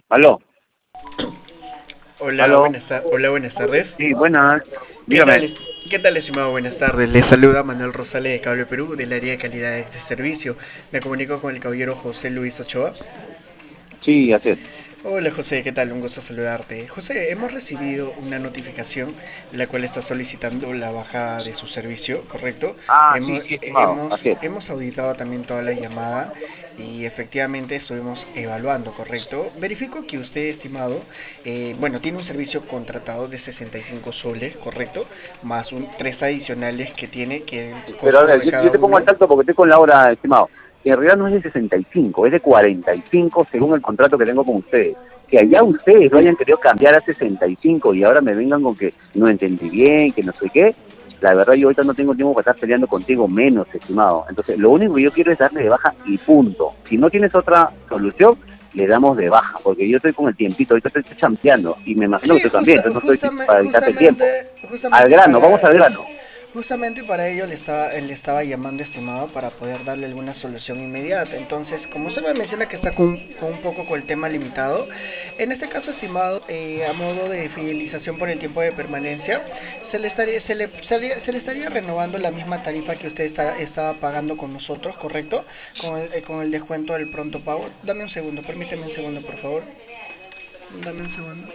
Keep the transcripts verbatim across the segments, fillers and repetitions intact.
Aló, Hola, aló. buenas, tar- hola, buenas tardes. Sí, buenas. ¿Qué tal, Dígame. es- ¿Qué tal, estimado? Buenas tardes. Les saluda Manuel Rosales de Cable Perú, del área de calidad de este servicio. Me comunico con el caballero José Luis Ochoa. Sí, así es. Hola, José, ¿qué tal? Un gusto saludarte. José, hemos recibido una notificación la cual está solicitando la baja de su servicio, ¿correcto? Ah, sí, Hemos, sí, eh, estimado. Así hemos, es. hemos auditado también toda la llamada y efectivamente estuvimos evaluando, ¿correcto? Verifico que usted, estimado, eh, bueno, tiene un servicio contratado de sesenta y cinco soles, ¿correcto? Más un, tres adicionales que tiene, que el Pero a costo ver, de yo, yo cada te pongo al uno. tanto porque estoy con la hora, estimado. Que en realidad no es de sesenta y cinco, es de cuarenta y cinco según el contrato que tengo con ustedes. Que allá ustedes lo hayan querido cambiar a sesenta y cinco y ahora me vengan con que no entendí bien, que no sé qué. La verdad yo ahorita no tengo tiempo para estar peleando contigo menos, estimado. Entonces, lo único que yo quiero es darle de baja y punto. Si no tienes otra solución, le damos de baja, porque yo estoy con el tiempito, ahorita estoy, estoy champeando y me imagino que Sí, tú también, justa- entonces no estoy justame- para quitarte el tiempo. justamente, Al justamente grano, vamos para, al grano. justamente para ello le estaba, le estaba llamando, estimado, para poder darle alguna solución inmediata. Entonces, como usted me menciona que está con, con un poco con el tema limitado, en este caso, estimado, eh, a modo de fidelización por el tiempo de permanencia, se le estaría, se le, estaría- se le estaría renovando la misma tarifa que usted está, estaba pagando con nosotros, ¿correcto? Con el, eh, con el descuento del pronto pago. Dame un segundo, permíteme un segundo, por favor. Dame un segundo.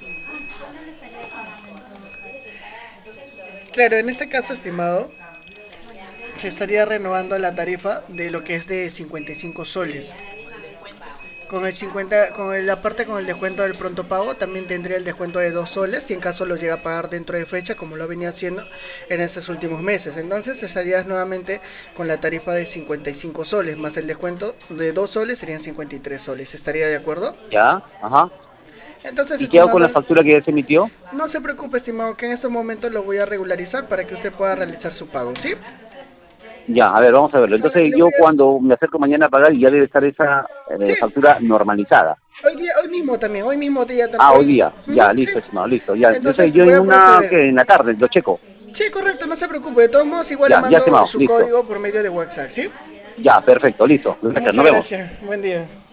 Claro, en este caso, estimado, se estaría renovando la tarifa de lo que es de cincuenta y cinco soles. Con el cincuenta, con el, aparte con el descuento del pronto pago, también tendría el descuento de dos soles si en caso lo llega a pagar dentro de fecha, como lo venía haciendo en estos últimos meses. Entonces estarías nuevamente con la tarifa de cincuenta y cinco soles, más el descuento de dos soles serían cincuenta y tres soles. ¿Estaría de acuerdo? ¿Ya? Ajá. Entonces, ¿Y qué hago con estimado, la factura que ya se emitió? no se preocupe, estimado, que en estos momentos lo voy a regularizar para que usted pueda realizar su pago, ¿sí? Ya, a ver, vamos a verlo. Ahora Entonces le voy yo a... cuando me acerco mañana a pagar ya debe estar esa Sí, eh, factura normalizada. hoy día, hoy mismo también, hoy mismo día tam- Ah, hoy hoy, día. ujú, Ya, sí. listo, estimado, listo. Ya, entonces Entonces yo voy en a una, proceder. que en la tarde lo checo. Sí, correcto, no se preocupe. De todos modos, igual le Ya, ya, mando estimado, su listo. código por medio de WhatsApp, ¿sí? Ya, perfecto, listo. Gracias, Muchas nos vemos. gracias. Buen día.